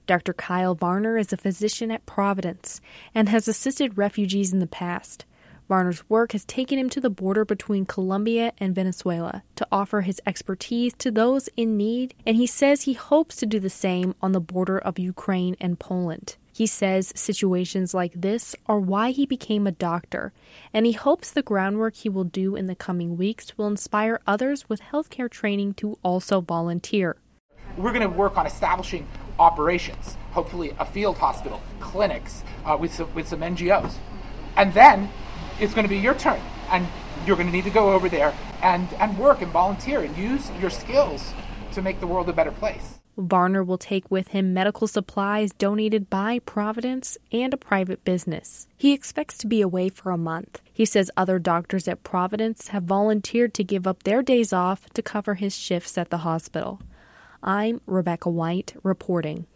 Dr. Kyle Varner is a physician at Providence and has assisted refugees in the past. Varner's work has taken him to the border between Colombia and Venezuela to offer his expertise to those in need, and he says he hopes to do the same on the border of Ukraine and Poland. He says situations like this are why he became a doctor, and he hopes the groundwork he will do in the coming weeks will inspire others with healthcare training to also volunteer. We're going to work on establishing operations, hopefully a field hospital, clinics, with some NGOs. And then it's going to be your turn, and you're going to need to go over there and work and volunteer and use your skills to make the world a better place. Varner will take with him medical supplies donated by Providence and a private business. He expects to be away for a month. He says other doctors at Providence have volunteered to give up their days off to cover his shifts at the hospital. I'm Rebecca White reporting.